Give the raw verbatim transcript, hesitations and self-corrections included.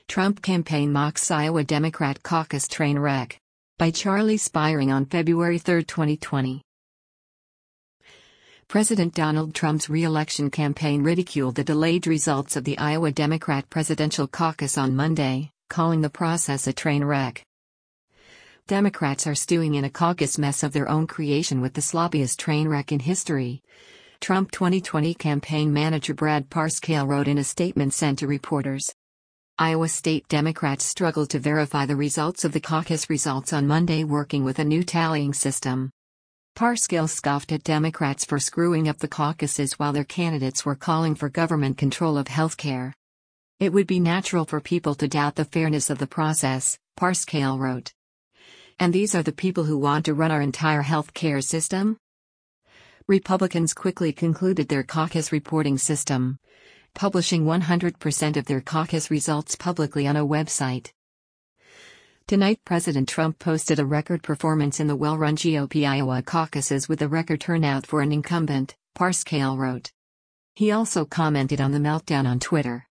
Trump campaign mocks Iowa Democrat caucus train wreck. By Charlie Spiring on February third, twenty twenty. President Donald Trump's re-election campaign ridiculed the delayed results of the Iowa Democrat presidential caucus on Monday, calling the process a train wreck. Democrats are stewing in a caucus mess of their own creation with the sloppiest train wreck in history, Trump twenty twenty campaign manager Brad Parscale wrote in a statement sent to reporters. Iowa State Democrats struggled to verify the results of the caucus results on Monday, working with a new tallying system. Parscale scoffed at Democrats for screwing up the caucuses while their candidates were calling for government control of health care. It would be natural for people to doubt the fairness of the process, Parscale wrote. And these are the people who want to run our entire health care system? Republicans quickly concluded their caucus reporting system, publishing one hundred percent of their caucus results publicly on a website. Tonight, President Trump posted a record performance in the well-run G O P Iowa caucuses with a record turnout for an incumbent, Parscale wrote. He also commented on the meltdown on Twitter.